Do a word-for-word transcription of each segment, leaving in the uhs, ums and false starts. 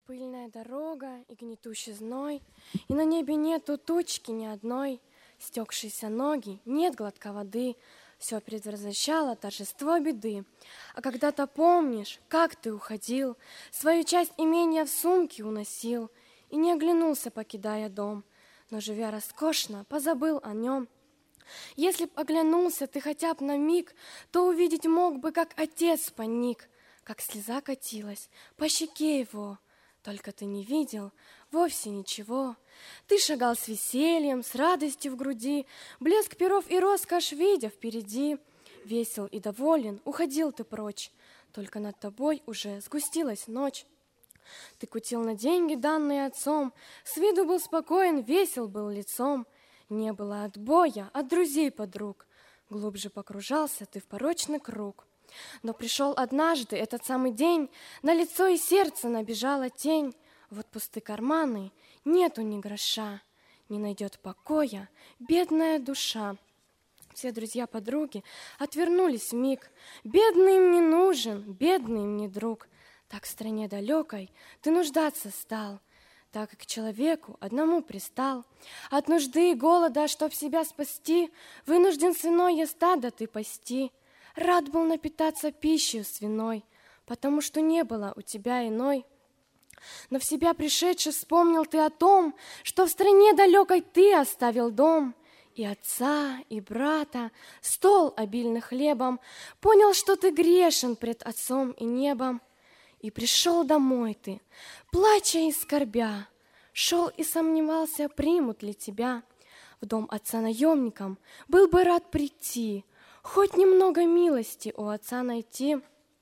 Пыльная дорога и гнетущий зной, и на небе нету тучки ни одной, стекшиеся ноги, нет глотка воды, все предвозвещало торжество беды. А когда-то помнишь, как ты уходил, свою часть имения в сумке уносил и не оглянулся, покидая дом, но, живя роскошно, позабыл о нем. Если б оглянулся ты хотя б на миг, то увидеть мог бы, как отец поник, как слеза катилась по щеке его. Только ты не видел вовсе ничего. Ты шагал с весельем, с радостью в груди, блеск перов и роскошь видя впереди. Весел и доволен, уходил ты прочь, только над тобой уже сгустилась ночь. Ты кутил на деньги, данные отцом, с виду был спокоен, весел был лицом. Не было отбоя от друзей подруг, глубже погружался ты в порочный круг. Но пришел однажды этот самый день, на лицо и сердце набежала тень. Вот пусты карманы, нету ни гроша, не найдет покоя бедная душа. Все друзья-подруги отвернулись вмиг. Бедный им не нужен, бедный им не друг. Так в стране далекой ты нуждаться стал, так как к человеку одному пристал. От нужды и голода, чтоб себя спасти, вынужден свиное стадо ты пасти. Рад был напитаться пищей свиной, потому что не было у тебя иной. Но в себя пришедший вспомнил ты о том, что в стране далекой ты оставил дом, и отца, и брата, стол обильный хлебом. Понял, что ты грешен пред отцом и небом. И пришел домой ты, плача и скорбя, шел и сомневался, примут ли тебя. В дом отца наемником был бы рад прийти, хоть немного милости у отца найти.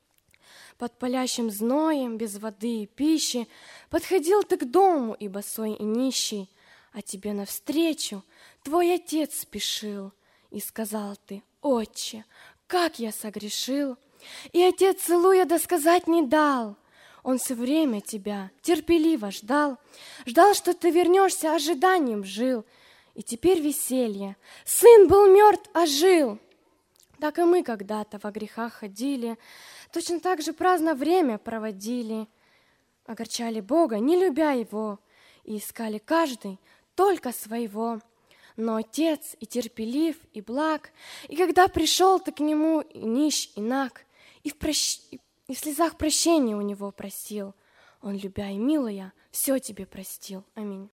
Под палящим зноем, без воды и пищи, подходил ты к дому и босой, и нищий, а тебе навстречу твой отец спешил, и сказал ты: «Отче, как я согрешил!» И отец, целуя, досказать не дал. Он все время тебя терпеливо ждал, ждал, что ты вернешься, ожиданием жил. И теперь веселье. Сын был мертв, а жил. Так и мы когда-то во грехах ходили, точно так же праздно время проводили, огорчали Бога, не любя Его, и искали каждый только своего. Но Отец и терпелив, и благ, и когда пришел ты к Нему, и нищ, и наг, и в, прощ... и в слезах прощения у Него просил, Он, любя и милуя, все тебе простил. Аминь.